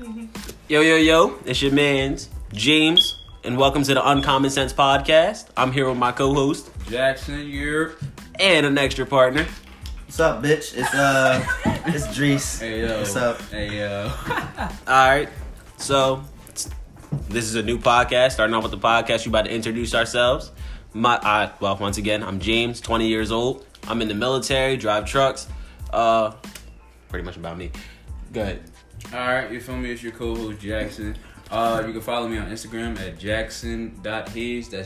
Yo, it's your mans, James, and welcome to the Uncommon Sense Podcast. I'm here with my co-host, Jackson, you're... and an extra partner. What's up, bitch? It's Drees. Hey, yo. What's up? Hey, yo. Alright, so this is a new podcast. Starting off with the podcast, we about to introduce ourselves. Once again, I'm James, 20 years old. I'm in the military, drive trucks. Pretty much about me. Go ahead. Alright, you feel me? It's your co-host, Jackson. You can follow me on Instagram at jackson.hayes. That's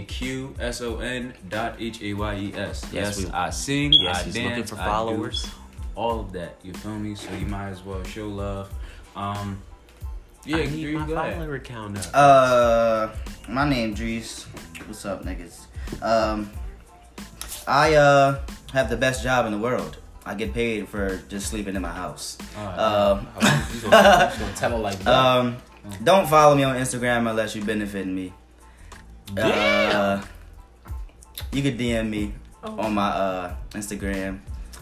JAQSON.HAYES. Yes, I sing, Yes, I he's dance, looking for I followers. do all of that. You feel me? So you might as well show love. I need Drees, my go ahead. follower count up. My name Drees. What's up, niggas? I have the best job in the world. I get paid for just sleeping in my house. He's gonna tell her like that. Don't follow me on Instagram unless you benefiting me. Damn. You could DM me on my Instagram,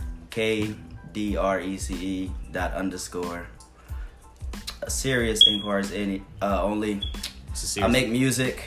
KDRECE._. Serious inquiries only. I make music.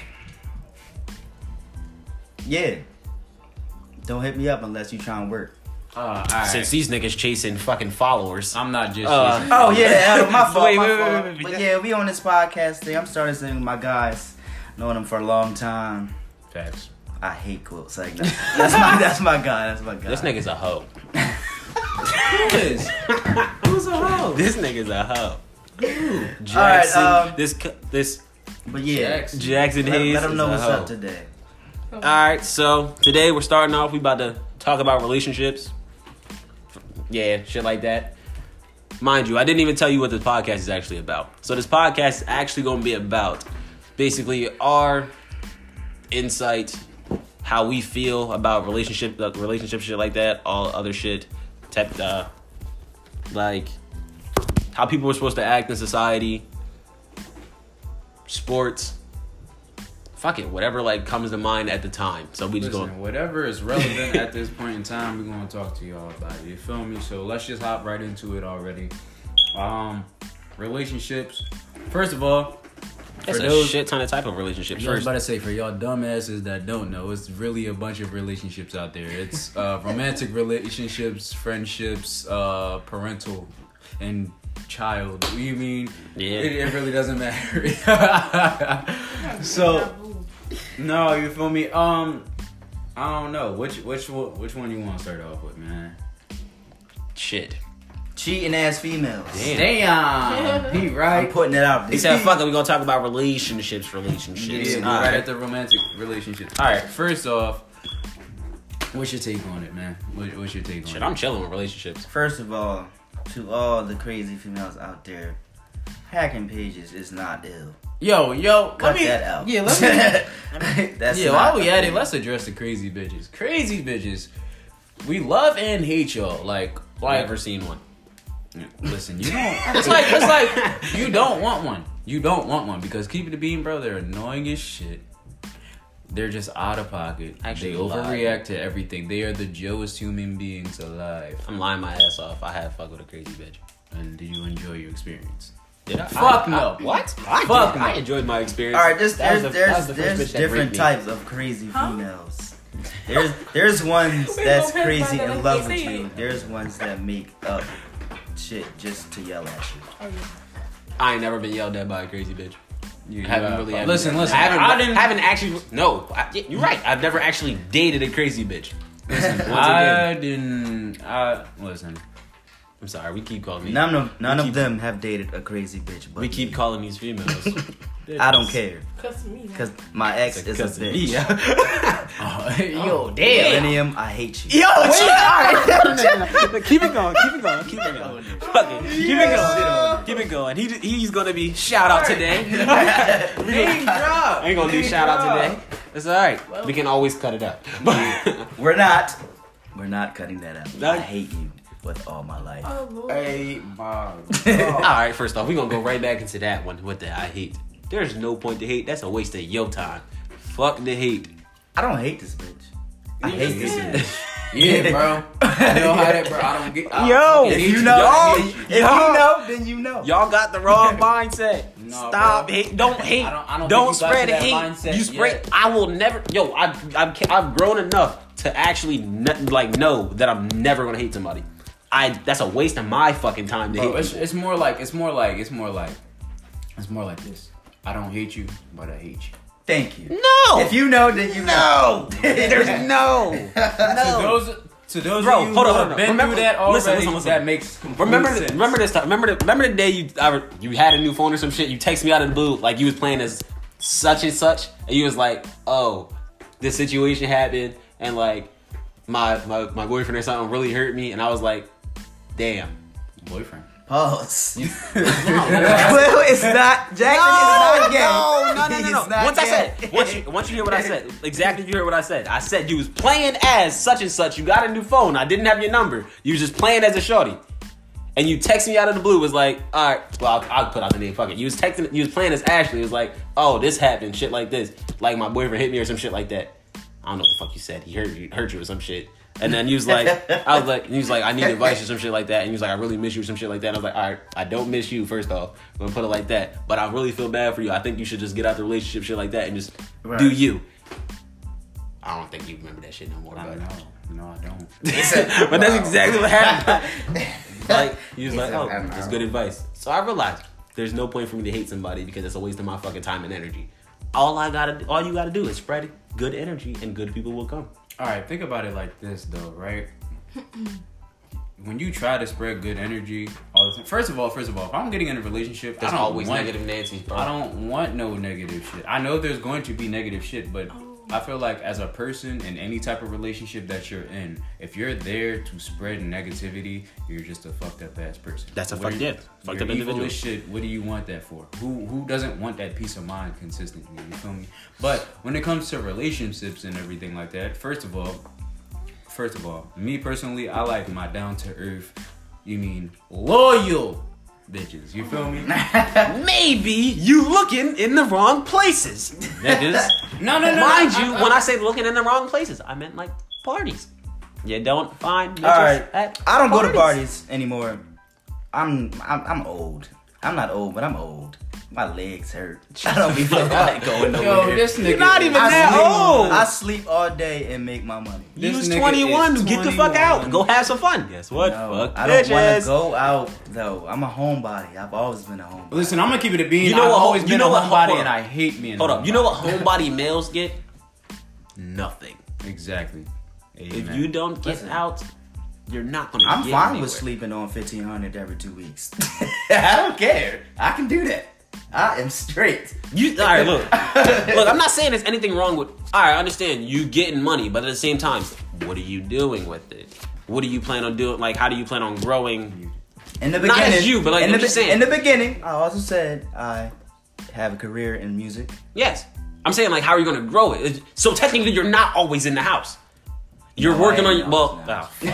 Yeah. Don't hit me up unless you trying to work. Alright. Since these niggas chasing fucking followers. I'm not just... Oh yeah, my fault. Wait, my wait, fault. wait. But yeah, we on this podcast thing. I'm starting to sing with my guys. Knowing them for a long time. Facts. I hate quotes like that. That's my guy. That's my guy. This nigga's a hoe. Who is? Who's a hoe? This nigga's a hoe. Alright, Jackson, this But yeah, Jackson Hayes. let them know is a what's hoe. up today. Alright, so today we're starting off. We about to talk about relationships. Yeah, shit like that. Mind you, I didn't even tell you what this podcast is actually about. So this podcast is actually going to be about basically our insight, how we feel about relationship shit like that, all other shit, like how people are supposed to act in society, sports. Fuck it, whatever like comes to mind at the time. So we just Listen, whatever is relevant at this point in time, we're gonna talk to y'all about it. You feel me? So let's just hop right into it already. Relationships. First of all, It's a shit ton of type of relationships. I was First, about to say, for y'all dumbasses that don't know, it's really a bunch of relationships out there. It's romantic relationships, friendships, parental, and child. You mean? Yeah. It really doesn't matter. So, no, you feel me? I don't know. Which one you want to start off with, man? shit. Cheating ass females. Damn. He right. I'm putting it out there. He said, "Fuck it, we gonna talk about relationships." Yeah, All right right. at the romantic relationship. All right, first off, what's your take on it, man? What's your take on Shit, it? I'm chilling with relationships. First of all, to all the crazy females out there, hacking pages is not ill. Yo, Cut that out. Yeah, let me. That's Yeah, not while we at it, ill. let's address the crazy bitches. Crazy bitches, we love and hate y'all. Like, Never seen one. listen, you don't. It's like you don't want one. You don't want one because keep it a bean, bro. They're annoying as shit. They're just out of pocket. Actually, they overreact to everything. They are the Joest human beings alive. I'm lying my ass off. I had fuck with a crazy bitch. And did you enjoy your experience? Did I? Fuck no. What? Fuck no. I enjoyed my experience. All right, That was there's the first bitch that different raped me. types of crazy females. There's ones that's gonna crazy pass by in that love like with they say you. it. There's ones that make up shit just to yell at you. I ain't never been yelled at by a crazy bitch. You haven't really. Listen. I haven't actually. No, you're right. I've never actually dated a crazy bitch. Listen, Once I again. didn't. Listen. I'm sorry. We keep calling these. None keep- of them have dated a crazy bitch, but We keep calling these females. I don't care Cuss me. because my ex is a Cussing bitch. me, yeah. Yo, damn. Millennium, I hate you. Yo, keep it going. Keep it going. Keep it going. Fuck it. Keep it going. Keep it going. He's gonna be shout out today. Name drop. I ain't gonna do shout out today. It's all right. We can always cut it out. We're not cutting that out. No. I hate you with all my life. Oh, Lord. Hey, Bob. All right. First off, we gonna go right back into that one with the I hate. There's no point to hate. That's a waste of your time. Fuck the hate. I don't hate this bitch. I hate this bitch. Yeah, bro. know how that, bro. I don't get. If you know, then you know. Y'all got the wrong mindset. No, Stop. bro. Don't hate. I don't Don't think you got spread to that hate. mindset You spread. yet. I will never. Yo, I've grown enough to actually know that I'm never gonna hate somebody. That's a waste of my fucking time to Bro, hate. it's more like this. I don't hate you, but I hate you. Thank you. No. If you know, then you know. No. There's no. To those Bro, of you hold who on. have been Remember- through that already, listen. that makes complete Remember sense. this time. Remember the day you had a new phone or some shit. You text me out of the blue like you was playing as such and such, and you was like, "Oh, this situation happened, and like my boyfriend or something really hurt me," and I was like, "Damn." Boyfriend. Pause. Well, it's not. Jackson is not gay. No. He's not Once I gay. said, once you hear what I said, exactly you heard what I said. I said you was playing as such and such. You got a new phone. I didn't have your number. You was just playing as a shorty. And you text me out of the blue. Was like, all right, well, I'll put out the name. Fuck it. You was playing as Ashley. It was like, oh, this happened. Shit like this. Like my boyfriend hit me or some shit like that. I don't know what the fuck you said. He hurt you or some shit. And then he was like, I need advice or some shit like that. And he was like, I really miss you or some shit like that. And I was like, all right, I don't miss you, first off. I'm going to put it like that. But I really feel bad for you. I think you should just get out the relationship, shit like that, and just do you. I don't think you remember that shit no more. No, I don't. But that's exactly what happened. Like, he was like, oh, that's good advice. So I realized there's no point for me to hate somebody because it's a waste of my fucking time and energy. All you gotta do is spread good energy and good people will come. All right, think about it like this, though, right? When you try to spread good energy all the time, first of all, if I'm getting in a relationship, There's I don't always want negative Nancy's, bro. I don't want no negative shit. I know there's going to be negative shit, but I feel like as a person in any type of relationship that you're in, if you're there to spread negativity, you're just a fucked up ass person. That's a What fucked are you- up you're individual. evil as shit. What do you want that for? Who doesn't want that peace of mind consistently? You feel me? But when it comes to relationships and everything like that, first of all, me personally, I like my down to earth. You mean loyal bitches? You feel me? Maybe you looking in the wrong places. Niggas. No. Mind you, when I say looking in the wrong places, I meant like parties. You don't find bitches All right. at I don't go to parties anymore. I'm old. I'm not old, but I'm old. My legs hurt. I don't be feeling like going nowhere. Yo, this nigga. You're not even I that sleep- old. I sleep all day and make my money. You This was nigga 21. is Get the fuck 21. out. Go have some fun. Guess what? No, Fuck I don't want to bitches. go out though. I'm a homebody. I've always been a homebody. Listen, I'm gonna keep it a bean. You know I've what- always you been know a what- homebody, hold and up. I hate being. Hold a up. You know what homebody. homebody males get? Nothing. Exactly. If you don't get Listen. out, you're not gonna I'm get fine anywhere. with sleeping on 1,500 every 2 weeks. I don't care. I can do that. I am straight. All right, look. Look, I'm not saying there's anything wrong with. All right, I understand you getting money, but at the same time, what are you doing with it? What do you plan on doing? Like, how do you plan on growing? In the Not beginning, as you, but like, in I'm the, just saying. in the beginning, I also said I have a career in music. Yes, I'm saying like, how are you gonna grow it? So technically, you're not always in the house. You're No, working I on am your. not. Well, No.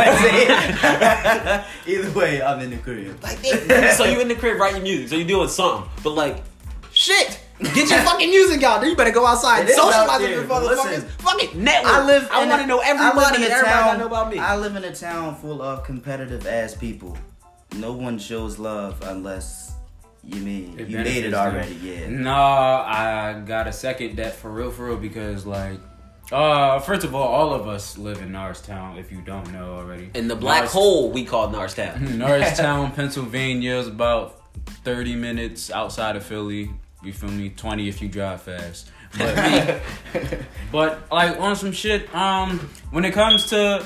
oh, Either way, I'm in the career. so you in the crib writing music, so you doing something, but like, shit. Get your fucking music out. Then you better go outside and It is out socialize with there, your but motherfuckers. listen, Fuck it, network. I want to know I everybody. live in And a everybody town. gotta know about me. I live in a town full of competitive ass people. No one shows love unless you made it benefits already. them. Yeah. No, I gotta second that for real, because like, first of all of us live in Norristown. If you don't know already, In the black hole we call Norristown. Norristown, Pennsylvania is about 30 minutes outside of Philly. You feel me? 20 if you drive fast. But like on some shit, when it comes to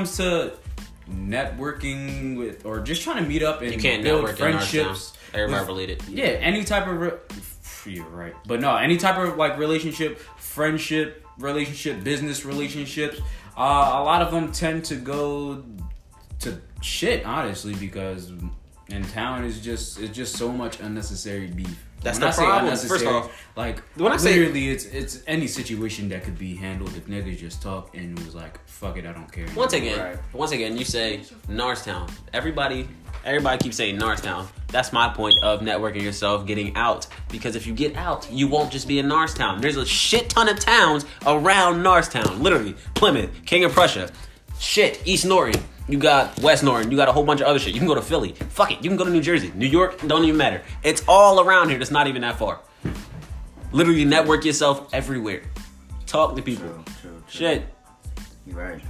networking with or just trying to meet up and You can't build network in friendships. Norristown. Everybody with- related. Yeah, any type of you're right. But no, any type of like relationship, friendship, business relationships, a lot of them tend to go to shit, honestly, because in town it's just so much unnecessary beef. That's When the I say problem. unnecessary, First off, like when I say- literally it's any situation that could be handled if niggas just talk and was like, fuck it, I don't care. Once anymore. again, you say Norristown. Everybody keeps saying Norristown. That's my point of networking yourself, getting out. Because if you get out, you won't just be in Norristown. There's a shit ton of towns around Norristown. Literally, Plymouth, King of Prussia, shit, East Norton, You got West Norton. You got a whole bunch of other shit. You can go to Philly. Fuck it. You can go to New Jersey. New York, don't even matter. It's all around here. That's not even that far. Literally network yourself everywhere. Talk to people. True. Shit. You're right.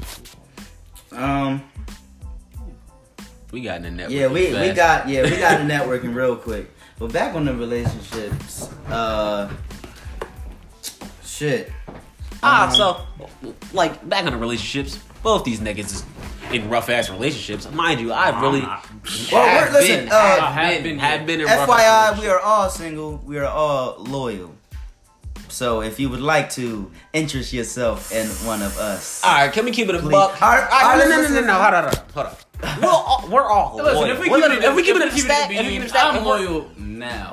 We got in the network. Yeah, we got the networking real quick. But back on the relationships, shit. So, like, back on the relationships, both these niggas is in rough-ass relationships. Mind you, I've really Well, listen, have been in rough-ass FYI, we relationships. are all single. We are all loyal. So if you would like to interest yourself in one of us, All right, can we keep it a Please. buck? All right, No. Hold on. We're all Listen, loyal. if we keep it a stack, if we keep it a stack, I'm loyal now.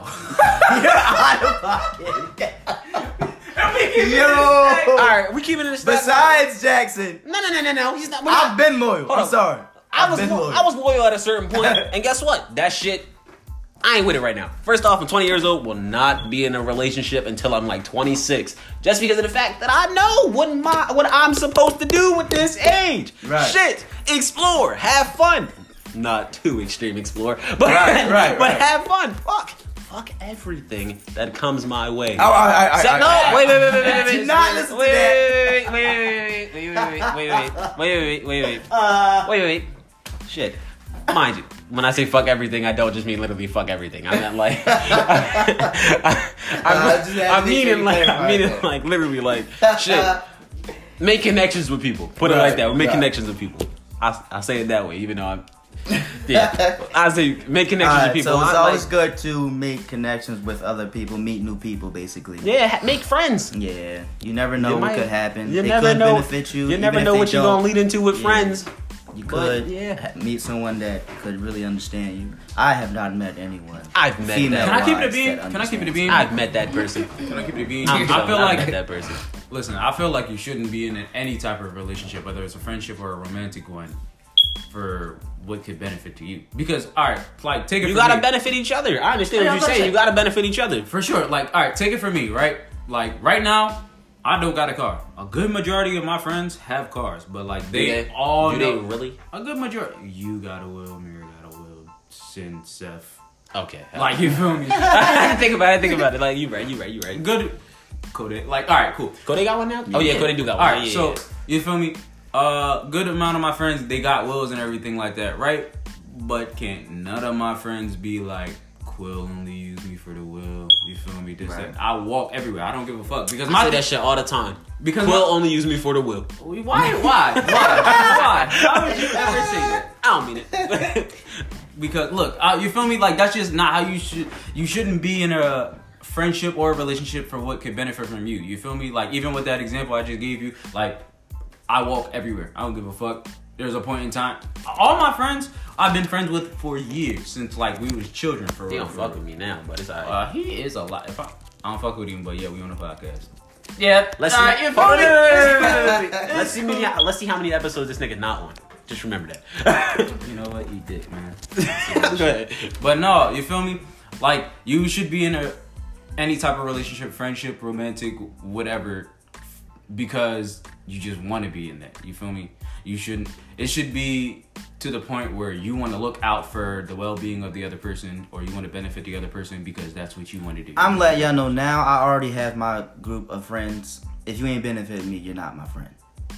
yo. All right, we keep it in the stack. Besides Jackson, No. He's not. I've been loyal. Hold I'm on. sorry. I was loyal at a certain point, and guess what? That shit, I ain't with it right now. First off, I'm 20 years old, will not be in a relationship until I'm like 26, just because of the fact that I know what I'm supposed to do with this age. Right. Shit, explore, have fun. Not too extreme explore, but Right. have fun. Fuck everything that comes my way. Wait. Wait. Do not listen to that. Wait. Shit. Mind you, when I say fuck everything, I don't just mean literally fuck everything. I meant like, I mean like literally like shit. Make connections with people. Put it like that. Make connections with people. I say it that way, even though I say make connections with people. So it's I always like, good to make connections with other people, meet new people, basically. yeah, make friends. Yeah, you never know what could happen. You They never could know. benefit you. You never even know if what they you're don't. gonna lead into with Yeah. friends. You But, could yeah. meet someone that could really understand you. I have not met anyone. I've met female that. Can I keep it a wise beam? that Can I keep it a beam? I've met that person. Can I keep it a beam? I I feel I've met like that person. listen. I feel like you shouldn't be in any type of relationship, whether it's a friendship or a romantic one, for what could benefit to you. Because all right, like take it. You from gotta me. benefit each other. I understand Yeah, what you're I'm saying. saying. You gotta benefit each other. For sure. Like, all right, take it from me, right? Like, right now, I don't got a car. A good majority of my friends have cars, but like they all do know. they really? A good majority. You got a will, Mary got a will, Sin, Seth. Okay. Like, you feel me? I didn't think about it. Like you right. Good. Kodak. Like, all right, cool. Cody got one now? Oh yeah, Cody do got All one. right, Yeah, so yeah. you feel me? Good amount of my friends, they got wills and everything like that, right? But can't none of my friends be like, Quill only use me for the will. You feel me? This Right. that. I walk everywhere. I don't give a fuck because I say that shit all the time. Because Will my- only use me for the will. Why? Why? How would you ever say that? I don't mean it. Because look, you feel me? Like that's just not how you should. You shouldn't be in a friendship or a relationship for what could benefit from you. You feel me? Like even with that example I just gave you, like I walk everywhere. I don't give a fuck. There's a point in time. All my friends I've been friends with for years since like we was children. For He real. don't fuck with me now, but it's alright. He is a lot. If I don't fuck with him, but yeah, we on the podcast. Yeah, Let's see. you feel me? Let's see how many episodes this nigga not on. Just remember that. You know what? You dick, man. Go ahead. But no, you feel me? Like you should be in any type of relationship, friendship, romantic, whatever, because you just want to be in that. You feel me? You shouldn't. It should be to the point where you want to look out for the well-being of the other person, or you want to benefit the other person because that's what you want to do. I'm letting y'all know now. I already have my group of friends. If you ain't benefiting me, you're not my friend.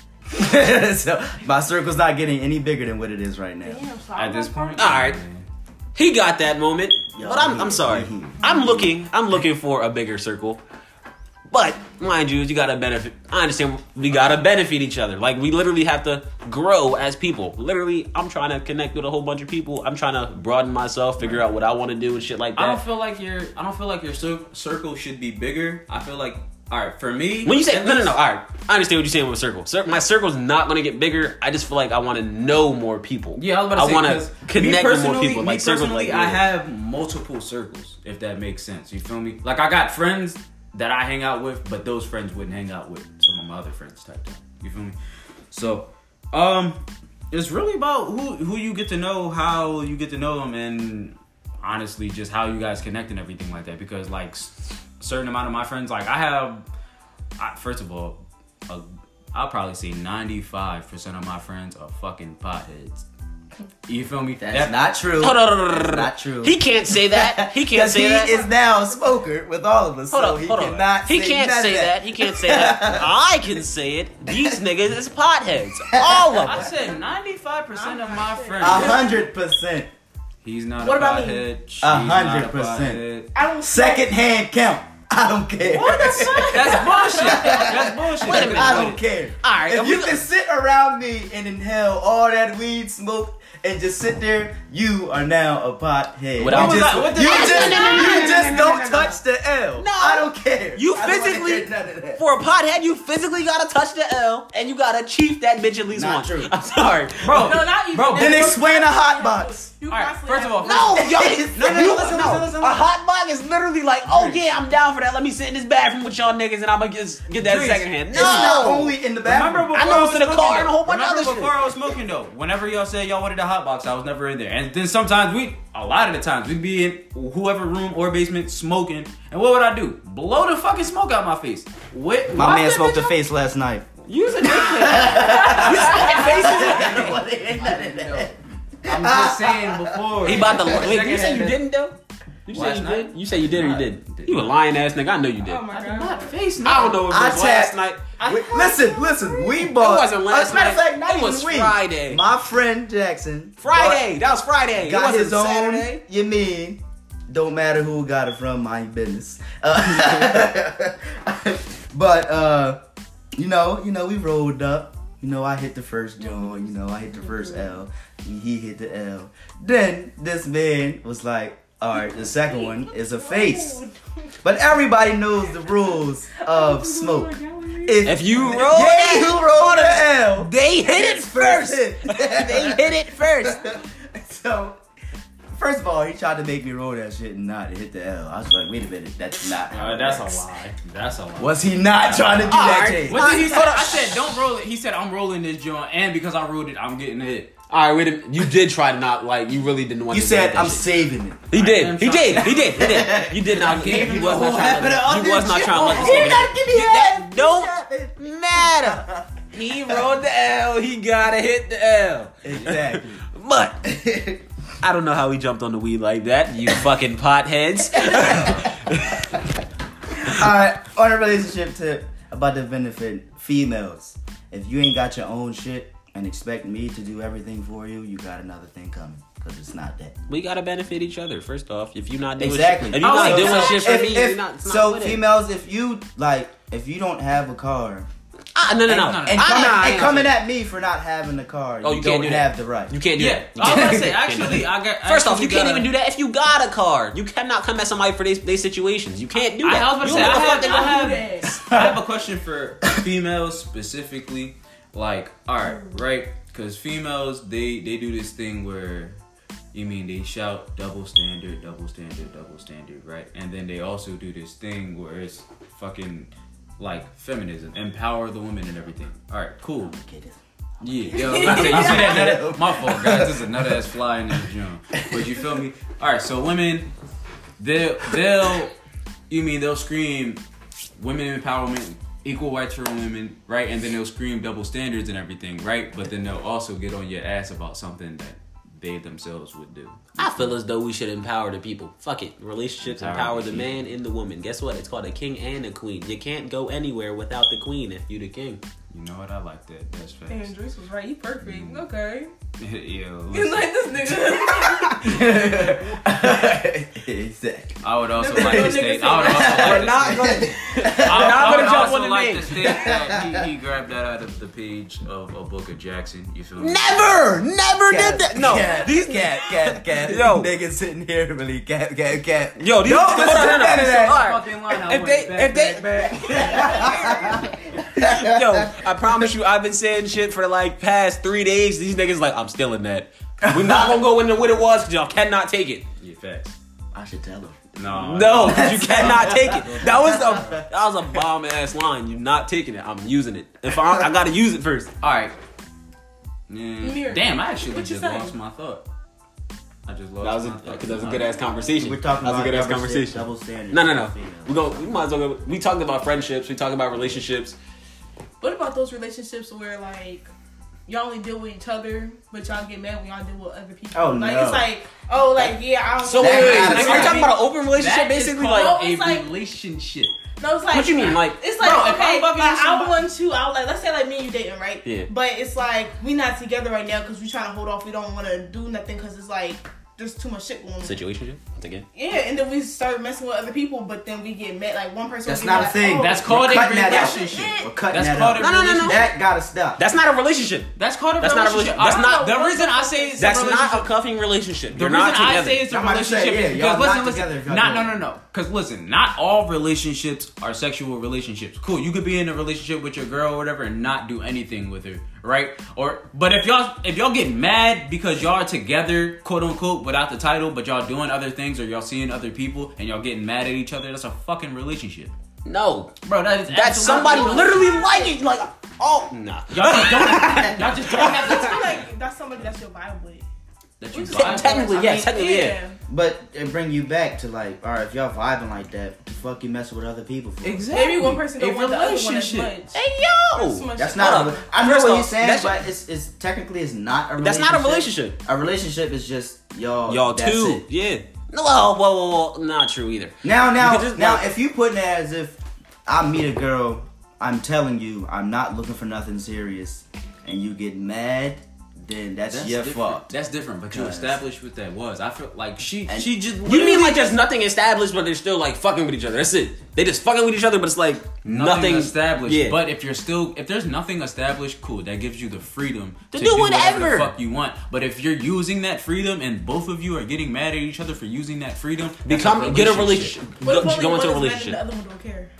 So my circle's not getting any bigger than what it is right now. At this point. All right. He got that moment, Yo, but I'm sorry. I'm looking for a bigger circle. But mind you gotta benefit. I understand we gotta benefit each other. Like we literally have to grow as people. Literally, I'm trying to connect with a whole bunch of people. I'm trying to broaden myself, figure out what I want to do and shit like that. I don't feel like your circle should be bigger. I feel like, all right, for me. When you say no, all right, I understand what you're saying with circle. My circle's not gonna get bigger. I just feel like I want to know more people. Yeah, I was about to say, want 'cause to connect with more people. Me Like circles, personally, like I have multiple circles, if that makes sense. You feel me? Like I got friends that I hang out with, but those friends wouldn't hang out with some of my other friends type thing. You feel me? So, it's really about who you get to know, how you get to know them, and honestly, just how you guys connect and everything like that. Because like a certain amount of my friends, like first of all, I'll probably say 95% of my friends are fucking potheads. You feel me? That's not true. Hold on. That's not true. He can't say that. He can't say that. He is now a smoker with all of us. Hold so on, he hold on. cannot He say can't none say of that. He can't say that. I can say it. These niggas is potheads. All of I us. said 95% of my friends. 100%. He's not What a about me? pothead. She's not a 100%. pothead. I don't Second-hand count. I don't care. What the fuck? That's bullshit. That's bullshit. Wait a minute. I don't care. All right, If you can sit around me and inhale all that weed smoke and just sit there, you are now a pothead. What was that? What the- you No, just no, don't no, no. touch the L. No. I don't care. You I don't wanna physically, hear none of that. for a pothead, you physically gotta touch the L and you gotta chief that bitch at least Not once. true. I'm sorry. Bro, No, not even. Bro, Then explain a hot box. You All right, constantly first of have all, to- No, yo, listen. A hot box is literally like, oh yeah, I'm down for that. Let me sit in this bathroom with y'all niggas and I'm gonna just get that Please. secondhand. It's not No. only in the bathroom. Remember I before know I it's was in the smoking, car and a whole bunch of remember other before shit. I was smoking though, whenever y'all said y'all wanted a hot box, I was never in there. And then sometimes a lot of the times, we'd be in whoever room or basement smoking. And what would I do? Blow the fucking smoke out my face. What? My why man that smoked the bitch- face last night. Use a dickhead. I'm just saying before. He about to. Wait, did you say you Secondhand. didn't though? You say Last you night? did? You say you did or you didn't? Did. You a lying ass nigga. I know you did. Oh my I did god. not face. I don't know if it I was last tapped- night. Listen. We bought. It wasn't last As a matter of night. fact, not It even was we. Friday. My friend Jackson. Friday. That was Friday. It Got wasn't his own. Saturday. You mean? Don't matter who got it from, mind your business. But you know, we rolled up. You know, I hit the first joint. You know, I hit the first L. He hit the L. Then this man was like, "All right, the second one is a face." But everybody knows the rules of smoke. If you roll yeah, it, you roll the L. they hit it first. hit. They hit it first. So, first of all, he tried to make me roll that shit and not hit the L. I was like, wait a minute, that's not how it That's works. a lie. That's a lie. Was he not trying to do that, Alright. Jay? What did he say? I said don't roll it. He said I'm rolling this joint, and because I rolled it, I'm getting hit. All right, wait a minute. You did try to not like. You really didn't want. You to said, hit that I'm shit. saving it. He I did. am He trying- did. He did. He did. You did not. gave You him was the not whole trying to. half of the You was not trying to let other this shit. nigga. He not giving me That half. don't matter. He rolled the L. He gotta hit the L. Exactly. But I don't know how he jumped on the weed like that. You fucking potheads. Alright, on a relationship tip about the benefit, females. If you ain't got your own shit and expect me to do everything for you, you got another thing coming. Because it's not that. We gotta benefit each other. First off, if you're not doing Exactly. shit, if you're not So- doing so shit for if- me, if- you're not. It's not so with it. females, if you don't have a car No. and coming Nah, at me for not having a car, Oh, you you can't don't do that. have the right. You can't do Yeah, that. You I was can't gonna do say that. actually, I got. First off, you actually can't got even do that if you got a car. You cannot come at somebody for their situations. You can't do that. I was You about to don't know say, what the fuck they gonna do. I have a question for females specifically. Like, alright, right? Because females, they do this thing where, they shout double standard, right? And then they also do this thing where it's fucking like feminism, empower the women and everything. Alright, cool. Yeah, yo, you see that? My fault, guys. This is another ass fly in this joint. But you feel me? Alright, so women, they'll scream women empowerment, equal rights for women, right? And then they'll scream double standards and everything, right? But then they'll also get on your ass about something that they themselves would do. I feel as though we should empower the people. Fuck it. Relationships empower the man and the woman. Guess what? It's called a king and a queen. You can't go anywhere without the queen if you the king. You know what? I like that. That's Damn, facts. Joyce was right. You perfect. Okay. Yo, You listen. like this nigga. Exactly. I would also No like to nigga state. say I would also that. like We're to not state- gonna. I not would gonna jump also on the like name. to state that he grabbed that out of the page of Booker Jackson. You feel me? Never did that. No, these cat. Yo. Niggas sitting here really cat. Yo, these. No, hold listen on, to that. All right. Fucking line, I If went they- back. Yo, I promise you, I've been saying shit for like past 3 days. These niggas like, I'm still in that. We're not gonna go into what it was because y'all cannot take it. Yeah, facts. I should tell him. No, Because you cannot take it. That was a bomb ass line. You're not taking it. I'm using it. If I gotta use it first. All right. Mirror. Damn, I actually What you just say? lost my thought. I just lost That was my thought. because that was a good ass conversation. We're talking that was about a good ass conversation. double standards. No. We might as well go. We talked about friendships. We talked about relationships. What about those relationships where like y'all only deal with each other, but y'all get mad when y'all deal with other people. Oh, like, no. It's like, oh, like, yeah, I don't So That wait, kind of are you talking about an open relationship, That is basically? called Like, No, it's a like- relationship. No, it's like. what you mean? Like, It's like, Bro, if okay, I'm fucking like, with I somebody- want to, like, let's say, like, me and you dating, right? Yeah. But it's like, we not together right now because we trying to hold off. We don't want to do nothing because it's like, there's too much shit going on. situationship again. Yeah, and then we start messing with other people, but then we get mad. Like, one person That's will not be a like, thing. oh, That's We're called a cutting that out. relationship. We're cutting That's that called out. a No. relationship. That gotta stop. That's not a relationship. That's called a That's not a relationship. relationship. That's not- The reason I say it's That's a not relationship. a cuffing relationship. The You're reason not together. I say it's a I'm about to say, relationship yeah, is y'all because not listen, together if y'all not doing it. no. Because listen, not all relationships are sexual relationships. Cool, you could be in a relationship with your girl or whatever and not do anything with her, right? But if y'all get mad because y'all are together, quote unquote, without the title, but y'all doing other things or y'all seeing other people and y'all getting mad at each other, that's a fucking relationship, No, bro. That is that's absolutely- somebody literally liking. Like, oh, nah. Y'all just don't have I to. feel like that's somebody that's your vibe with. That you Te- vibe. Technically, I yeah. mean, Technically, yeah. But it bring you back to like, all right, if y'all vibing like that, what the fuck you messing with other people for? Exactly. Maybe one person don't A want the other one as relationship. much. Hey, Too yo. much That's shit. not. Hold A, up. I know First what off, he's saying, that's- but it's technically it's not a relationship. That's not a relationship. A relationship is just y'all. Y'all that's too. it. Yeah. No, well, not true either. Now, You could just, like- if you putting it as if I meet a girl, I'm telling you, I'm not looking for nothing serious, and you get mad, then that's your different. fault. That's different, but you Because- established what that was. I feel like she And- just. You mean literally like there's nothing established, but they're still like fucking with each other? That's it. They just fucking with each other, but it's like nothing established. Yeah. But if there's nothing established, cool. That gives you the freedom To to do do whatever whatever. the fuck you want. But if you're using that freedom and both of you are getting mad at each other for using that freedom, that's get a relationship. What if only Go into a one is mad and relationship. the other one don't care?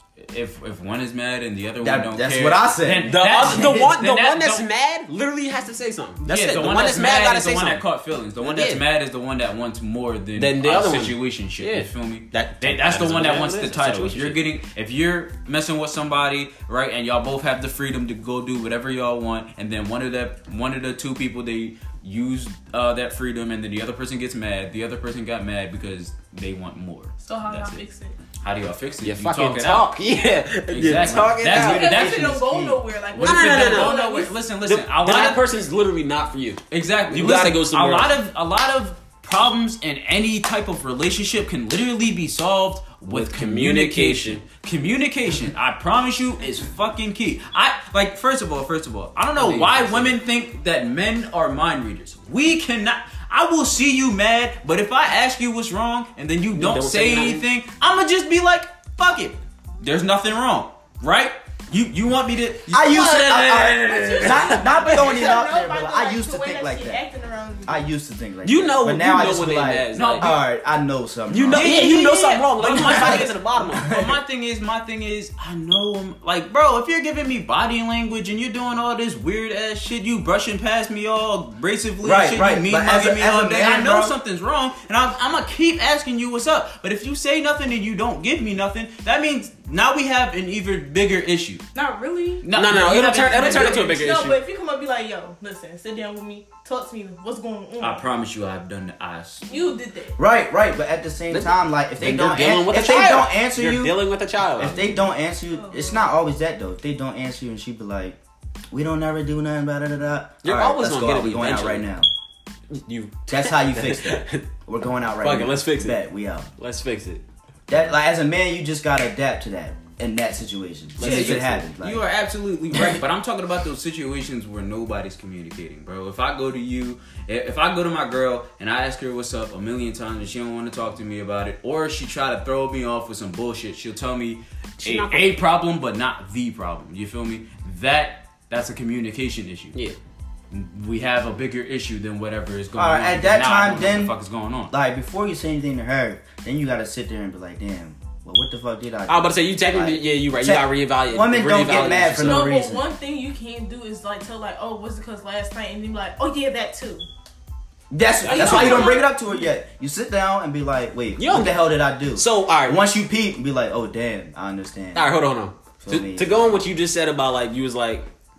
If one is mad and the other That- one don't that's care, what I said. then The that- one then that that's don't- mad literally has to say something. That's yeah, it. the one that's mad gotta is say the one something. that caught feelings. The one that's Yeah. mad is the one that wants more than Than the a other one. situationship. Yeah. You feel me? That- That's that the is one what that wants it the is, a title. situationship. If you're messing with somebody, right, and y'all both have the freedom to go do whatever y'all want, and then one of the two people they use that freedom, and then the other person gets mad. The other person got mad because they want more. So how do I That's it. fix it? How do y'all fix it? You You fucking it talk. out. Yeah. You Exactly. talk it That's out. good. Because That if it shit don't is go key. nowhere, like What No, if no, it no, don't no, go no. nowhere? Listen. The, A lot that of person's literally not for you. Exactly. You gotta Listen, go somewhere A lot else. of problems in any type of relationship can literally be solved with communication. Communication, I promise you, is fucking key. First of all, I don't know why women think that men are mind readers. We cannot. I will see you mad, but if I ask you what's wrong and then you don't say nothing. anything, I'ma just be like, fuck it. There's nothing wrong, right? You want me to? I used to. But Not throwing it you out know there, about but the, I like, used the to way think like she that. acting around you. I used to think like You that. know- but now you I know just when be they like, mad is all like- right, I know something. You know, wrong. yeah, you know yeah. something wrong. Like, But you my might try to thing get to the bottom of it. But my thing is, I know I'm like, bro, if you're giving me body language and you're doing all this weird ass shit, you brushing past me all abrasively, Right, shit, right. you mean But as mugging me a all day, man, I know bro- something's wrong, and I'm gonna keep asking you what's up. But if you say nothing and you don't give me nothing, that means now we have an even bigger issue. Not really. No, we it'll have turn an into a even bigger No, issue. but if you come up and be like, yo, listen, sit down with me, talk to me, what's going on? I promise you, I've done the eyes. You did that. Right. But at the same time, like if they Then don't, you're dealing with if a they child. don't answer You're you, dealing with a child. if they don't answer you, it's not always that though. If they don't answer you and she be like, we don't ever do nothing, blah, blah, blah, blah. You're All right, always let's gonna go get out. it We're going out right eventually. now. You That's how you fix that. We're going out right Fuck now. it, let's fix it. Bet, we out. Let's fix it. That like as a man, you just gotta adapt to that in that situation. Let's Make fix it it. happen. Like, You are absolutely right, but I'm talking about those situations where nobody's communicating, bro. If I go to you, if I go to my girl and I ask her what's up a million times and she don't want to talk to me about it, or she try to throw me off with some bullshit, she'll tell me a problem, but not the problem. You feel me? That's a communication issue. Yeah. We have a bigger issue than whatever is going All on. right, at that Now I time, know what then- the fuck is going on? like before you say anything to her, then you gotta sit there and be like, damn, well, what the fuck did I do? I was about to say, you technically, Like, yeah, you right. You gotta reevaluate. Women don't get reevaluate mad for yourself. no No, reason. but one thing you can't do is like tell like, oh, was it because last night? And then be like, oh yeah, that too. That's why you don't bring it up to her yet. You sit down and be like, wait, You don't- what the hell did I do? So, all right. Once you peep, be like, oh damn, I understand. All right, hold on. Feel me? To go on what you just said about like you was like,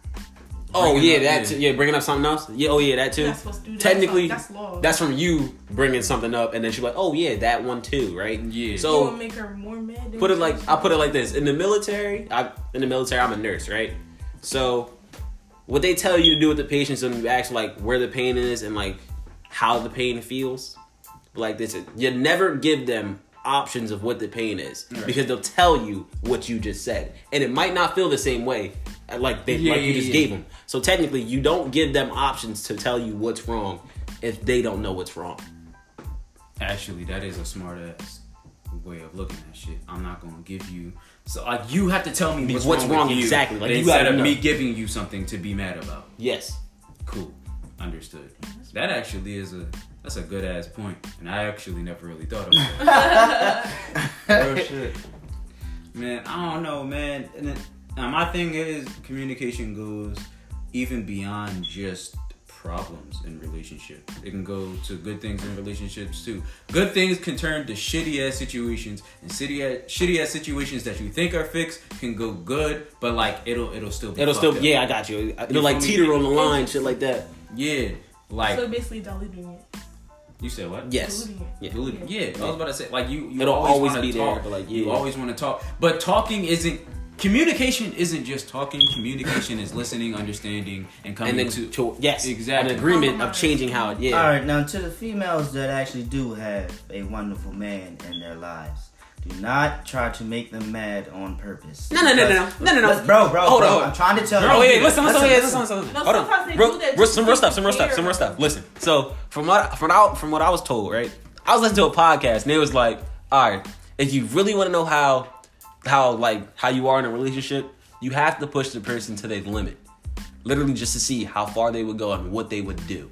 oh Bringing yeah, up, that yeah. too. Yeah, bringing up something else. Yeah, oh yeah, that too. You're not supposed to do that. Technically, That's law. that's from you bringing something up, and then she's like, oh yeah, that one too, right? Yeah. You So wanna make her more mad. than put it what like she I put it like this: in the military, I'm a nurse, right? So what they tell you to do with the patients when you ask like where the pain is and like how the pain feels, like this, you never give them options of what the pain is because they'll tell you what you just said, and it might not feel the same way like you just gave them. So technically, you don't give them options to tell you what's wrong if they don't know what's wrong. Actually, that is a smart ass way of looking at shit. I'm not gonna give you. So like you have to tell me what's wrong with you, exactly. Like instead of me giving you something to be mad about. Yes. Cool. Understood. That actually is that's a good ass point, and I actually never really thought about it. Oh shit, man. I don't know, man. Now my thing is communication goes even beyond just problems in relationships. It can go to good things in relationships too. Good things can turn to shitty ass situations, and shitty ass situations that you think are fixed can go good, but like it'll still be fucked up. Yeah, I got you. It'll like teeter on the line, shit like that. Yeah, like so basically diluting it. You said what? Yes. Yeah. I was about to say like you it'll always be talk, there, but like you always want to talk, but talking isn't. Communication isn't just talking. Communication is listening, understanding, and coming to exactly an agreement of changing how it. Yeah. All right, now to the females that actually do have a wonderful man in their lives, do not try to make them mad on purpose. No. Bro. Hold on. I'm trying to tell you. Oh yeah, listen. Hold on. Some real stuff. Listen. So from what I was told, right? I was listening to a podcast and it was like, all right, if you really want to know how you are in a relationship, you have to push the person to their limit. Literally just to see how far they would go and what they would do.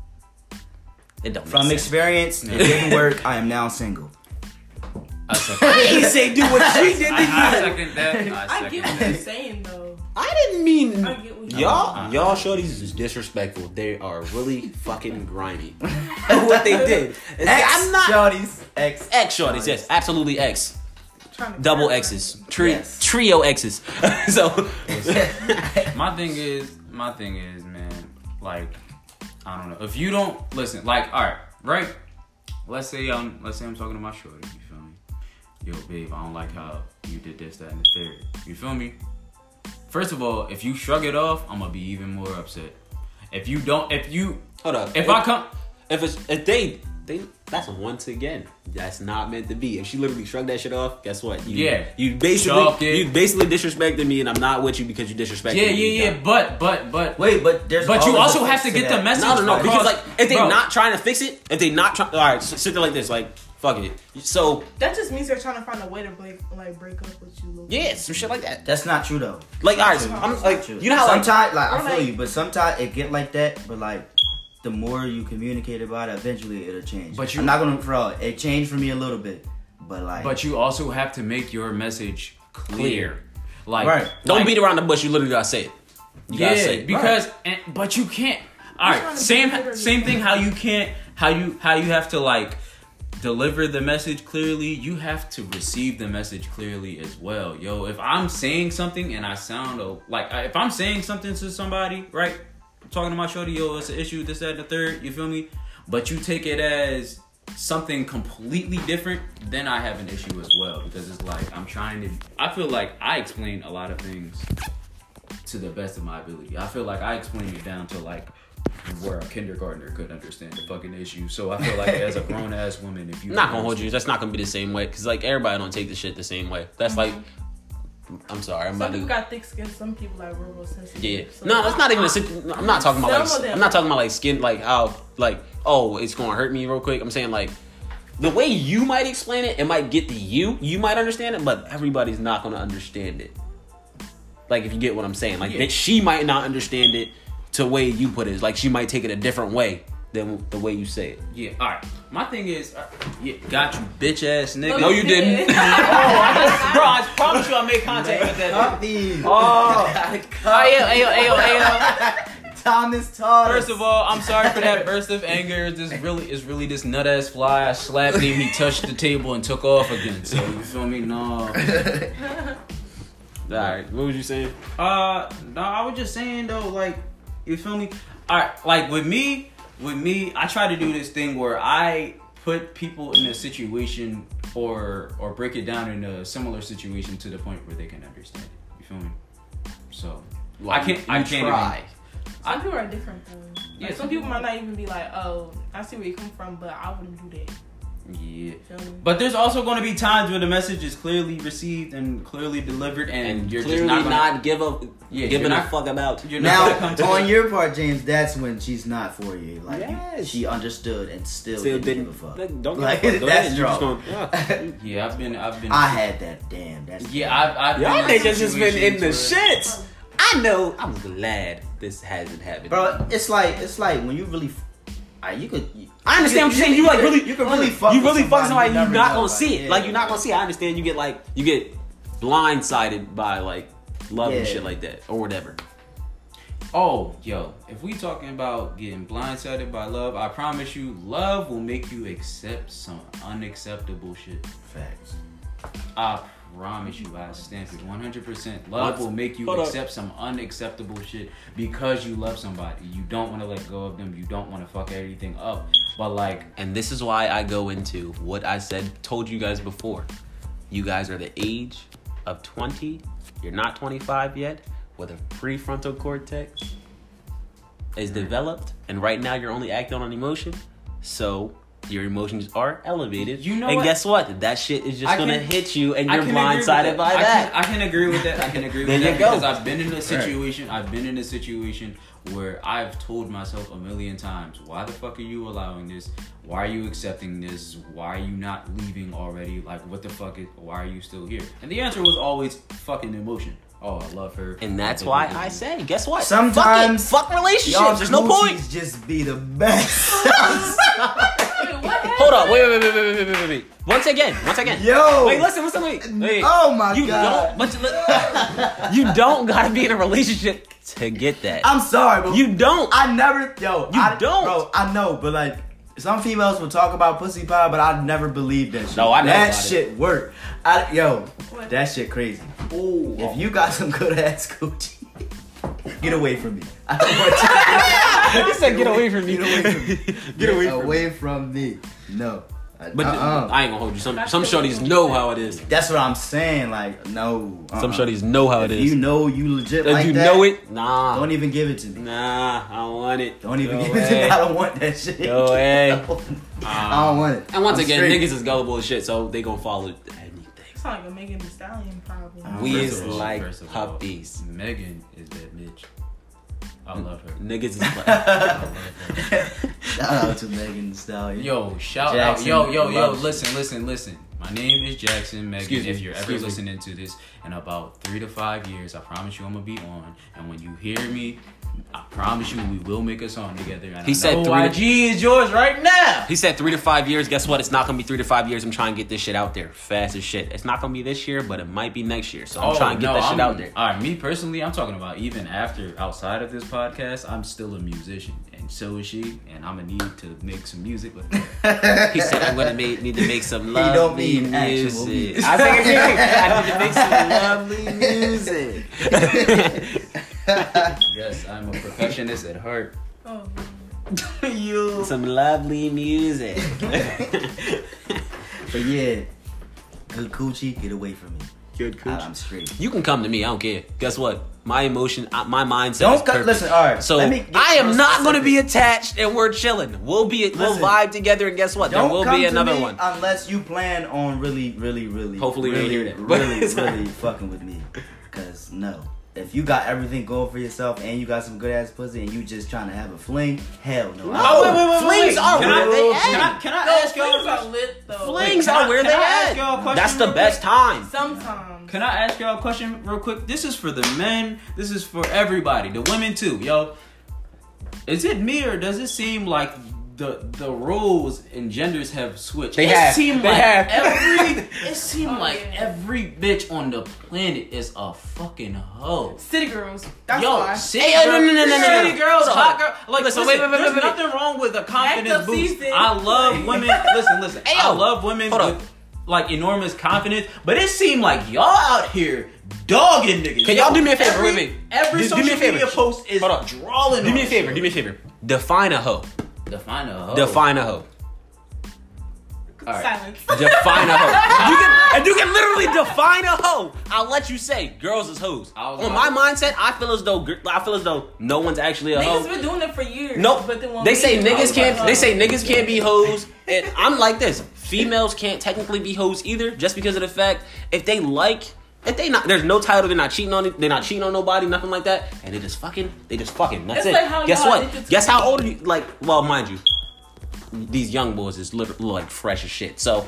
It don't make From sense. Experience, it didn't work. I am now single. I didn't say do what she did to you. I second that. I get what you're saying though. I didn't mean I get what y'all shorties is disrespectful. They are really fucking grimy. What they did. I'm not Shorties. X shorties. Yes, absolutely X. Double X's. Yes. Trio X's. So my thing is, man, like, I don't know. If you don't listen, like, all right. Let's say I'm talking to my shorty, you feel me? Yo, babe, I don't like how you did this, that, and the third. You feel me? First of all, if you shrug it off, I'm gonna be even more upset. Hold up. That's a once again. That's not meant to be. If she literally shrugged that shit off, guess what? You basically disrespected me, and I'm not with you because you disrespected me. Yeah. But wait, but you also have to get the message. No. Because like, if they're not trying to fix it, if they not trying, all right, sit there like this, like fuck it. So that just means they're trying to find a way to break up with you. Yeah, some shit like that. That's not true though. Like, all right, I'm like, you know how sometimes, like I feel you, but sometimes it get like that. But like, the more you communicate about it, eventually it'll change. But I'm not gonna fraud. It changed for me a little bit, but like. But you also have to make your message clear. Like, don't beat around the bush. You literally gotta say it. You gotta say it. Because, but you can't. All right, same thing. How you have to like deliver the message clearly. You have to receive the message clearly as well, yo. If I'm saying something and I sound like, if I'm saying something to somebody, right? Talking to my shorty, yo, it's an issue, this, that, and the third, you feel me? But you take it as something completely different, then I have an issue as well. Because it's like, I feel like I explain a lot of things to the best of my ability. I feel like I explain it down to like where a kindergartner could understand the fucking issue. So I feel like as a grown ass woman, if you not gonna hold you, that's not gonna be the same way. Because like everybody don't take the shit the same way. That's like. I'm sorry. Some people got thick skin. Some people are real sensitive. Yeah. So no, it's not even. I'm not talking about like. I'm not talking about like skin. Like how. Like it's gonna hurt me real quick. I'm saying like the way you might explain it, it might get to you. You might understand it, but everybody's not gonna understand it. Like if you get what I'm saying. Like she might not understand it to the way you put it. Like she might take it a different way than the way you say it. Yeah. All right. My thing is, got you, bitch ass nigga. No, you didn't. Bro, I promise you, I made contact with that. Ayo. Thomas Todd. First of all, I'm sorry for that burst of anger. It's really this nut ass fly. I slapped him. He touched the table and took off again. So you feel me? No. All right. What was you saying? No, I was just saying though, like, you feel me? All right. Like with me, I try to do this thing where I put people in a situation or break it down in a similar situation to the point where they can understand it. You feel me? So I can't try. Some people are different though. Yeah, Like, some people might not even be like, oh, I see where you come from, but I wouldn't do that. Yeah. Feel me? But there's also going to be times where the message is clearly received and clearly delivered, and you're clearly just not giving a fuck about. You're not gonna come Now, to on your part, James, that's when she's not for you. Like, Yes. she understood and still Still didn't give a fuck. Don't give Like, a fuck. Go that's ahead. You're just drama. gonna, Yeah, I've been. I had that. Damn, that's I've Y'all been niggas just been in the situations shits. I know. I'm glad this hasn't happened. bro. It's like when you really, you could. I understand what you're saying. You like really, you can really fuck. You with really fuck somebody. you You're never not know, gonna see it. yeah, Like you're not gonna see it. I understand. You get blindsided by like love and Yeah. shit like that or whatever. Oh, yo, if we talking about getting blindsided by love, I promise you, love will make you accept some unacceptable shit. Facts. I promise you, I stamp it 100%. Love will make you Hold up. accept some unacceptable shit because you love somebody. You don't want to let go of them. You don't want to fuck everything up. But like, And this is why I go into what I told you guys before. You guys are the age of 20. You're not 25 yet. Where the prefrontal cortex is developed, and right now you're only acting on emotion, so your emotions are elevated. You know and what? guess what? That shit is just I gonna can- hit you, and I you're can agree with blindsided by I that. I can agree with that. I can agree There with you that go. because I've been in a situation. I've been in a situation where I've told myself a million times, "Why the fuck are you allowing this? Why are you accepting this? Why are you not leaving already? Like, what the fuck? Why are you still here?" And the answer was always fucking emotion. Oh, I love her. And that's why I say, guess what? Sometimes fuck relationships. Y'all There's no point. coochies just be the best. Wait, what happened? Hold on, wait. Once again. Yo. Wait, listen, wait. Oh my You god. you don't gotta be in a relationship to get that. I'm sorry, but You don't. I never. Yo, You I don't. Bro, I know, but like. Some females will talk about pussy pie, but I never believed that shit. No, I know that about it. shit work. What? That shit crazy. Oh, If you got some good ass coochie, get away from me. I don't want you. He said, "Get away from me." Get away from me. Get away from me. No. But I ain't gonna hold you. Some shorties know how it is. That's what I'm saying. Like, no. Some shorties know how it If is. you know you legit If like you that, know it, nah. don't even give it to me. Nah, I don't want it. Don't even Go give it to me. away. I don't want that shit. Go away. I don't want it. And once I'm again, straight. niggas is gullible as shit, so they gonna follow anything. It's like a Megan Thee Stallion problem. We First is of all, like first of all, puppies. Megan is that bitch. I love her. Niggas is like. I love her. Shout out to Megan Thee Stallion. Yo, shout Jackson out. Yo, loves listen. My name is Jackson. Megan, Excuse me, if you're ever excuse me. listening to this in about 3 to 5 years, I promise you I'm gonna be on. And when you hear me, I promise you we will make a song together. And He I said know 3 to- YG is yours right now. He said 3 to 5 years. Guess what? It's not gonna be 3 to 5 years. I'm trying to get this shit out there fast as shit. It's not gonna be this year, but it might be next year. So I'm trying to get that shit out there. All right, me personally, I'm talking about even after, outside of this podcast, I'm still a musician, and so is she, and I'm gonna need to make some music with her. He said I'm gonna need to make some don't lovely mean actual music. music. I think I need to make some lovely music. Yes, I'm a perfectionist at heart. Oh, You. Some lovely music. But yeah, good coochie, get away from me. Good I'm straight. You can come to me. I don't care. Guess what? My emotion, my mindset. is Don't cut. perfect. Listen, all right. So let me get I am real not going to be specific. attached, and we're chilling. We'll Listen. vibe together, and guess what? There Don't will come be to another me one. unless you plan on really. Hopefully we really, hear that. really fucking with me. Cause no, if you got everything going for yourself and you got some good ass pussy and you just trying to have a fling, hell no. No, flings are Can where I- they Can at. I, can I no, ask y'all a flings are question? lit though. Flings Can are I- where can they I ask at. y'all a question That's the real best time. Sometimes. Can I ask y'all a question real quick? This is for the men. This is for everybody. The women too, yo. Is it me or does it seem like the roles and genders have switched? They it have. Seemed They like have. it seemed Oh, like yeah. every bitch on the planet is a fucking hoe. City girls. That's Yo, why. city Hey, girl, no. city girls, Hold hot on. girl. Like, Listen, listen, wait. there's nothing wrong with a confidence Act up boost. season. I love women. Listen. Hey, I yo. love women Hold on. with like enormous confidence, but it seemed like y'all out here dogging niggas. Can y'all do me a favor? Every, Wait. every Do social me a favor. media post is Hold on. drawing. Do me a on favor. shit. Do me a favor. Define a hoe. Define a hoe. Define a hoe. right. Silence. Define a hoe. If you can literally define a hoe, I'll let you say girls is hoes. On my mindset, I feel as though no one's actually a hoe. Niggas been doing it for years. Nope. But then They say niggas can't be hoes, and I'm like this. Females can't technically be hoes either, just because of the fact if they not, there's no title, they're not cheating on nobody, nothing like that, and they just fucking. That's It's it. like how Guess y'all what? addicted Guess to how old are you? Like, well, mind you, these young boys is literally like fresh as shit. So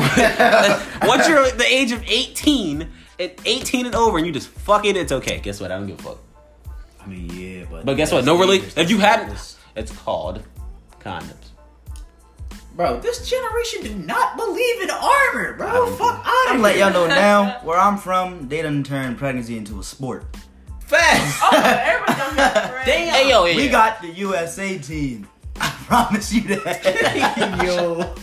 once you're at the age of 18 and over, and you just fucking, it's okay. Guess what? I don't give a fuck. I mean, yeah, But guess what? No, really. If you haven't, it's called condoms. Bro, this generation do not believe in armor, bro. Fuck out of I'm here. letting y'all know now, where I'm from, they done turned pregnancy into a sport. Fast. Oh, everybody down here. Right? Damn. Hey yo, We got the USA team. I promise you that. Yo.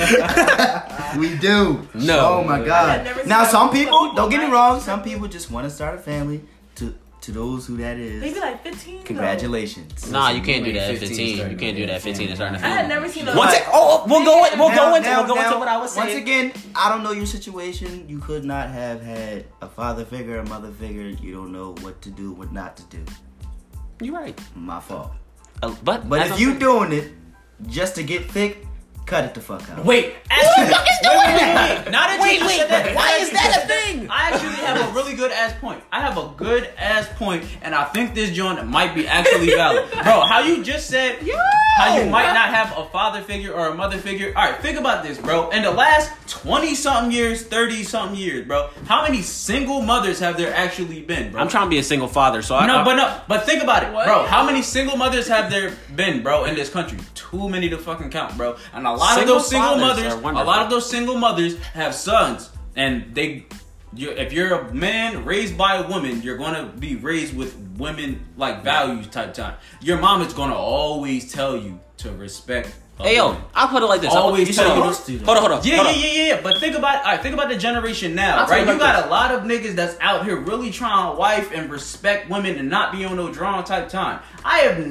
We do. No. Oh my I've God. never Now seen some that. people, People don't get me like- wrong, some people just want to start a family. To those who that is, They be like 15. though. congratulations. Nah, you can't do You that ain't at 15 15. You starting can't do a that at 15 and starting a I family. had never seen a. Once it, we'll go into Now, what I was saying. Once again, I don't know your situation. You could not have had a father figure, a mother figure. You don't know what to do, what not to do. You're right. My fault. But But if you doing it just to get thick, cut it the fuck out. Wait. Who the fuck is doing that? Now that you just said that, why is that a thing? I actually have a really good ass point. I have a good ass point, and I think this joint might be actually valid. Bro, how you just said how you might not have a father figure or a mother figure. Alright, think about this, bro. In the last 20-something years, 30-something years, bro, how many single mothers have there actually been, bro? I'm trying to be a single father, so But think about it, What? bro. How many single mothers have there been, bro, in this country? Too many to fucking count, bro. And a lot Single of those single fathers mothers, are a wonderful. lot of those single mothers have sons, and if you're a man raised by a woman, you're gonna be raised with women like values type time. Your mom is gonna always tell you to respect. Hey yo, I'll put it like this. Always tell you. Hold on. Yeah. But think about the generation now, I'll tell right? you You like got a lot of niggas that's out here really trying to wife and respect women and not be on no drawn type time. I have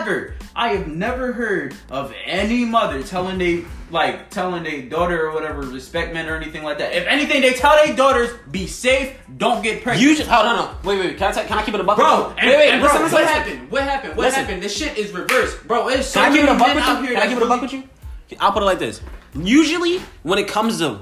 never heard of any mother telling their daughter or whatever respect men or anything like that. If anything, they tell their daughters be safe, don't get pregnant. You just hold on. Wait. Can I keep it a buck? Bro, with you? Wait. bro, Listen. what happened? Listen. This shit is reversed, bro. It's so Can I many keep it a buck men with out you? here. Can I keep it a buck with you? I'll put it like this. Usually, when it comes to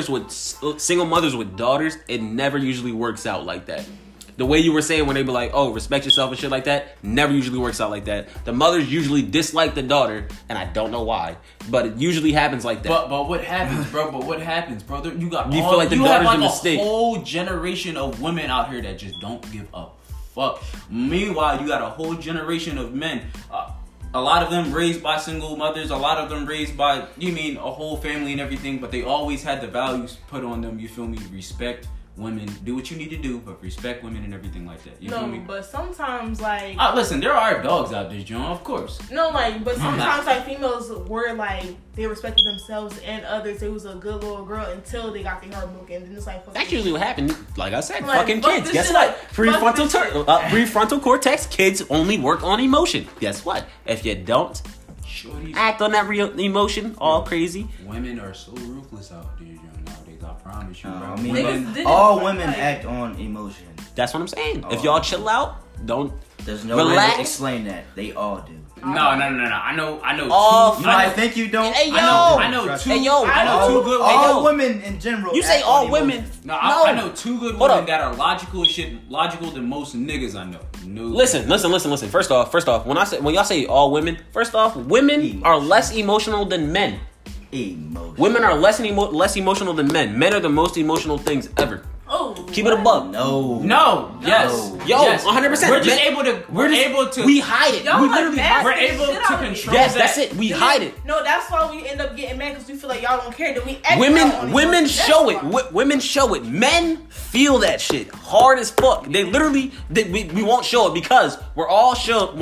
single mothers with daughters, it never usually works out like that. The way you were saying when they be like, oh, respect yourself and shit like that, never usually works out like that. The mothers usually dislike the daughter, and I don't know why, but it usually happens like that. But what happens, bro? You got You feel like the daughter's a mistake. A whole generation of women out here that just don't give a fuck. Meanwhile, you got a whole generation of men. A lot of them raised by single mothers. A lot of them raised by a whole family and everything. But they always had the values put on them. You feel me? Respect women, do what you need to do, but respect women and everything like that. You feel me? But sometimes like listen, there are dogs out there, John. Of course. but sometimes like females were like they respected themselves and others. It was a good little girl until they got their heart broken. And then it's like That's usually what happened. Like I said, Like, fucking fuck kids. this Guess shit, what? like, fuck this shit. Prefrontal cortex kids only work on emotion. Guess what? If you don't Shorties, act on that real emotion, all crazy. women are so ruthless out there, John. Nowadays, I promise you, bro. I mean, Niggas didn't all fight. women act on emotion. That's what I'm saying. If Oh. y'all chill out, don't. There's no way Relax. to explain that. They all do. No. I know. All two. You might think you don't. Hey, yo. I know Trust two. me. Hey, yo. I know all, two good. all yo. women in general. You say act all on women. emotion. No, I know two good Hold women up. that are logical than most niggas I know. No. Listen. First off, when y'all say all women, first off, women are less emotional than men. Emotion. Women are less emotional than men. Men are the most emotional things ever. oh Keep it a buck. No. No. Yes. Yo, Yes. 100%. We're just Men- able to. We're able to. We hide it. Y'all We like literally nasty hide We're it. able shit to out of control. Yes, that. that's it. We hide it. No, that's why we end up getting mad because we feel like y'all don't care. Then we act out on Women emotion. show it. That's why. Women show it. Men feel that shit hard as fuck. They literally, we won't show it because we're all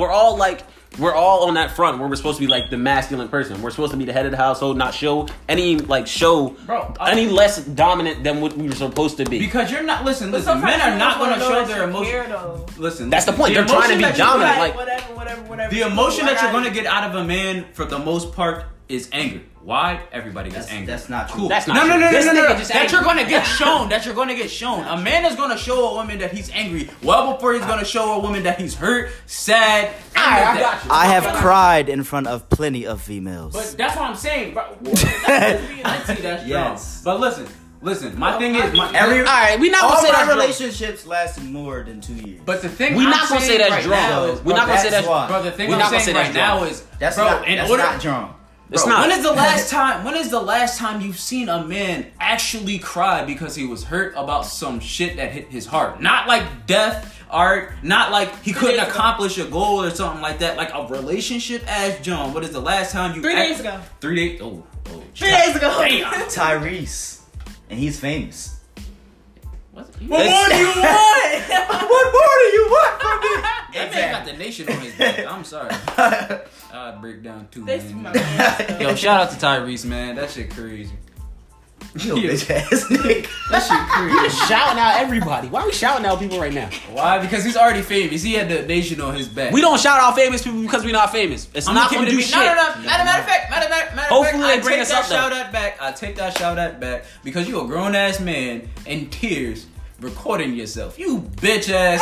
on that front where we're supposed to be like the masculine person. We're supposed to be the head of the household, not show any any less dominant than what we were supposed to be. Because you're not. Listen. But Men are not going to sometimes show you their don't know emotion. that you care, though. Listen. That's the point. They're emotion trying to be that you- dominant. Like, Like, whatever. The emotion I that you're got going to get out of a man, for the most part, is anger. Why? Everybody gets angry. That's not true. Cool. That's not no, true. No, This nigga just That angry. you're gonna get shown. That you're gonna get shown. A man is gonna show a woman that he's angry well before he's gonna show a woman that he's hurt, sad. Alright, I got you. I have cried in front of plenty of females. But that's what I'm saying, bro. That's strong. Yes. But listen. My thing is, All right, we not gonna all say my that's wrong. relationships lasted more than 2 years. But the thing We I'm not gonna say saying that's right drunk. now is, We're not gonna say that's that's why. bro. The thing We're I'm not gonna saying say right that's now drunk. is, that's bro, not. in That's order, not drunk. It's bro, not. When is the last time you've seen a man actually cry because he was hurt about some shit that hit his heart? Not like death, art, not like he couldn't days ago. accomplish a goal or something like that. Like a relationship as John. What is the last time you 3 days ago. 3 days? Oh. 3 days ago. Damn. Tyrese, and he's famous. What What more do you want? What more do you want from me? That man got the nation on his back. I'm sorry. I'd break down too, This is man. my man. Yo, shout out to Tyrese, man. That shit crazy. You bitch ass nigga. That shit crazy. Just shouting out everybody. Why are we shouting out people right now? Why? Because he's already famous. He had the nation on his back. We don't shout out famous people because we're not famous. It's I'm not gonna gonna keep do it shit. No. Matter of fact, Hopefully they I bring take us that up, though. shout out back. I take that shout out back because you a grown ass man in tears recording yourself. You bitch ass.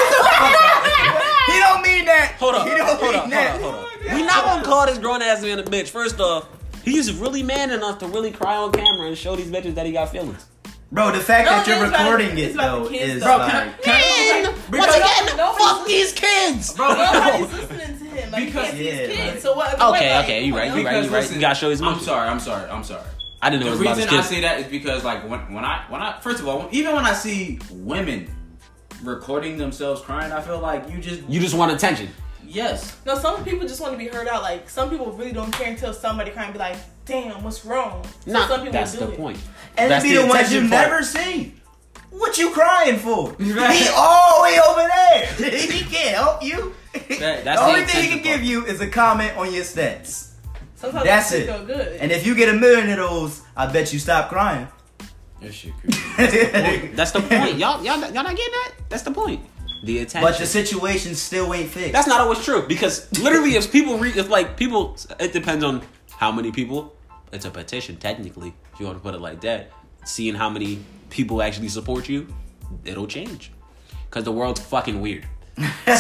He don't mean that. Hold up, He don't hold mean up, that. hold up. We not gonna call this grown ass man a bitch. First off, he's really man enough to really cry on camera and show these bitches that he got feelings. Bro, the fact No, that you're it's about- recording it's it about though the kids, is though. like. Man, Because- once again, Nobody's fuck these kids. Bro, Nobody's listening to him. Like, Because- he can't see his yeah, kids. right. So what? Okay, you right. Because listen, You gotta show his I'm emotion. sorry. I didn't know The it was about his reason I kids. say that is because like when I first of all, even when I see women recording themselves crying, I feel like You just want attention. yes. No, some people just want to be heard out. Like, some people really don't care until somebody kind of be like, damn, what's wrong? So Nah, some people that's do the it. point. And That's be the the ones you attention part. never see. What you crying for? Right. He all the way over there. He can't help you. That's the only the thing he attention can give you is a comment on your stats. Sometimes That's that it. shit feel good. And if you get 1,000,000 of those, I bet you stop crying. That shit crazy. That's the point. Y'all not getting that? That's the point. The attention. But the situation still ain't fixed. That's not always true because literally, if people, it depends on how many people. It's a petition, technically, if you want to put it like that. Seeing how many people actually support you, it'll change. Because the world's fucking weird. So that's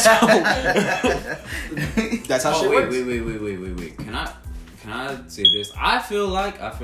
how Oh, shit works. wait. Can I say this? I feel like a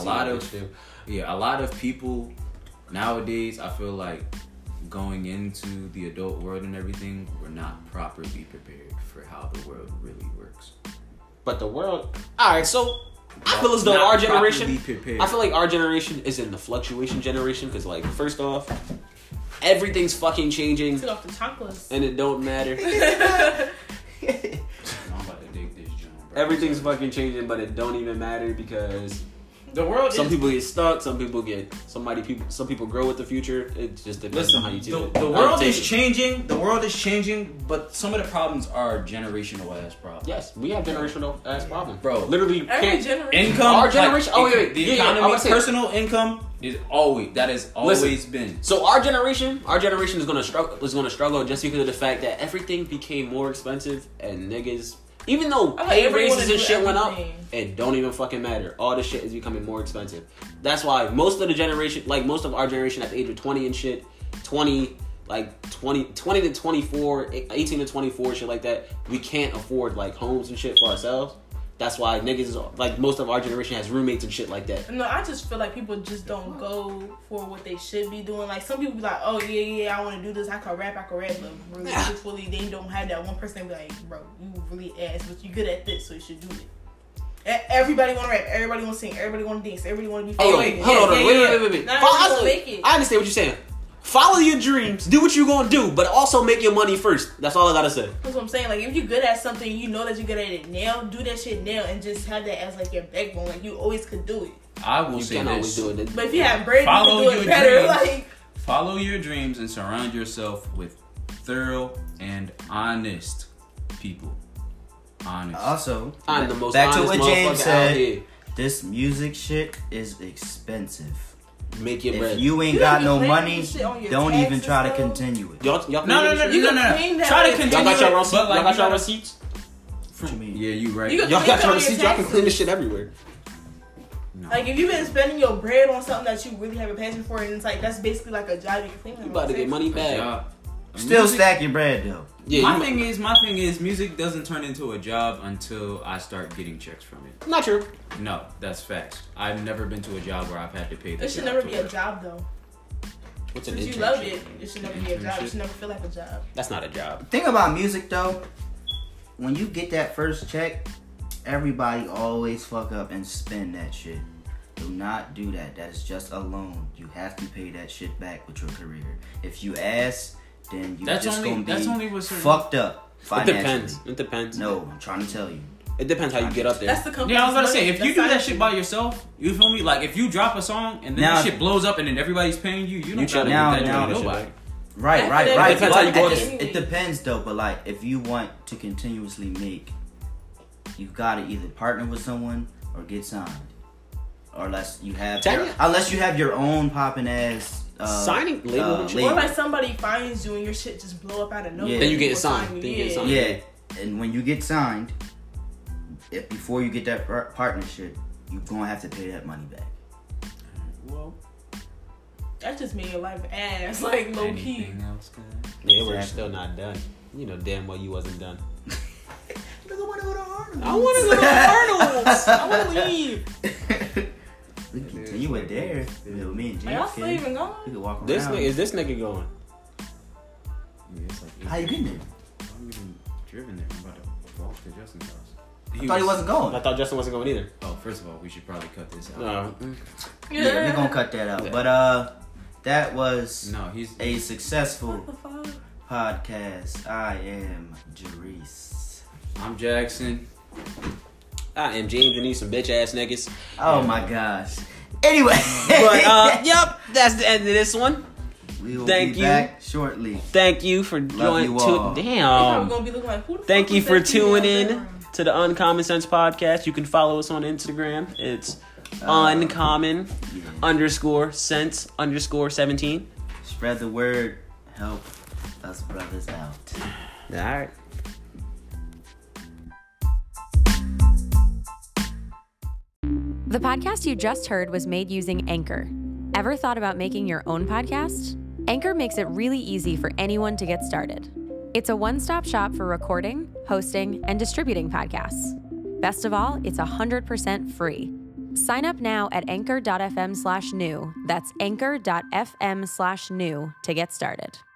lot of people nowadays, I feel like going into the adult world and everything, we're not properly prepared for how the world really works. But the world. All right, so I feel as though Not our generation. properly prepared. I feel like our generation is in the fluctuation generation because, like, first off, everything's fucking changing Took off the chocolates. and it don't matter. I'm about to dig this joint, bro. Everything's fucking changing, but it don't even matter because The world some is people get stuck, some people grow with the future. It just depends on how you take it. the How you world take is it. changing. The world is changing, but some of the problems are generational ass problems. Yes, we have generational ass problems, Bro. Literally, Every can't. generation. Income, Our generation- like, oh, wait, the yeah, yeah, I economy, was saying- personal income is always been. So our generation is gonna struggle just because of the fact that everything became more expensive and niggas. Even though I like pay everyone raises to and do shit went up, everything. it don't even fucking matter. All this shit is becoming more expensive. That's why most of the generation, like most of our generation at the age of 20 and shit, 20 to 24, 18 to 24, shit like that, we can't afford like homes and shit for ourselves. That's why niggas is like most of our generation has roommates and shit like that. No, I just feel like people just don't go for what they should be doing. Like, some people be like, oh, yeah, I want to do this. I can rap. But really, truthfully, they don't have that one person be like, bro, you really ass, but you good at this, so you should do it. Everybody want to rap. Everybody want to sing. Everybody want to dance. Everybody want to be Hey, famous. hold on, wait. Not Follow- everybody gonna make it. I understand what you're saying. Follow your dreams, do what you gonna do, but also make your money first. That's all I gotta say. That's what I'm saying. Like, if you're good at something, you know that you're good at it now, do that shit now and just have that as like your backbone. Like, you always could do it. I will You say can't always this. do it. But if you have bread, Follow you can do your it better. dreams. Like, Follow your dreams and surround yourself with thorough and honest people. Honest. Also, I'm the most back to honest what James motherfucker said. out here. This music shit is expensive. Make your If bread. you ain't You got be no claiming money, this shit on your don't even taxes, try to though? continue it. Y'all No. You can claim that Try to way. continue. Y'all got your it, receipts? but, like, Y'all got you your gotta- receipts? What you mean? Yeah, you right. You could Y'all clean got it your on your receipts. Y'all can taxes. clean this shit everywhere. No. Like if you've been spending your bread on something that you really have a passion for, and it's like that's basically like a job you can clean. You about to get money back. Yeah. Still Music- stack your bread though. Yeah, my you thing is, music doesn't turn into a job until I start getting checks from it. not true. No, that's facts. I've never been to a job where I've had to pay. It should never be a job though. What's an Since internship? you love it, it should never be a job. It should never feel like a job. That's not a job. Thing about music though, when you get that first check, everybody always fuck up and spend that shit. Do not do that. That is just a loan. You have to pay that shit back with your career. If you ask, then you That's just only- gonna be that's only with certain- fucked up It financially. depends. It depends. No, I'm trying to tell you. It depends how you get up there. That's the company. Yeah, I was gonna say, if you do that shit by yourself, you feel me? Like if you drop a song and then Now- that shit blows up and then everybody's paying you, you don't try to gotta get give that that to joint nobody. Right, After right, that, right. it depends how you But go it- there. It depends though, but like if you want to continuously make, you gotta either partner with someone or get signed. Or unless you have your own popping ass Signing label and shit. Or like somebody finds you and your shit just blow up out of nowhere. Yeah. Then you get People signed. find Then you get signed. Yeah, and when you get signed, if before you get that partnership, you're gonna have to pay that money back. Well, That just made your life ass, like low key. anything else, guys? Yeah, we're Exactly. still not done. You know damn well you wasn't done. Because I want to go to Arnold. I want to go to Arnold's. I want to leave. We can continue with there. Me and Are y'all James still can. even going? We can walk This around. nigga, is this nigga going? Yeah, it's like How you getting there? I haven't even driven there. I'm about to walk to Justin's house. I thought he wasn't going. I thought Justin wasn't going either. Oh, first of all, we should probably cut this out. No. Yeah, we're gonna cut that out. Yeah. But that was No, he's a successful What the fuck? podcast. I am Jerice. I'm Jackson. I am James and these some bitch ass niggas. Oh my gosh. Anyway, But yep, that's the end of this one. we will thank be you. back shortly. Thank you for joining. you all. They probably Damn. gonna be looking like, who the Thank fuck you was for that female tuning in there? to the Uncommon Sense podcast. You can follow us on Instagram. It's uncommon Yeah. underscore sense underscore 17. Spread the word. Help us brothers out. All right. The podcast you just heard was made using Anchor. Ever thought about making your own podcast? Anchor makes it really easy for anyone to get started. It's a one-stop shop for recording, hosting, and distributing podcasts. Best of all, it's 100% free. Sign up now at anchor.fm/new. That's anchor.fm/new to get started.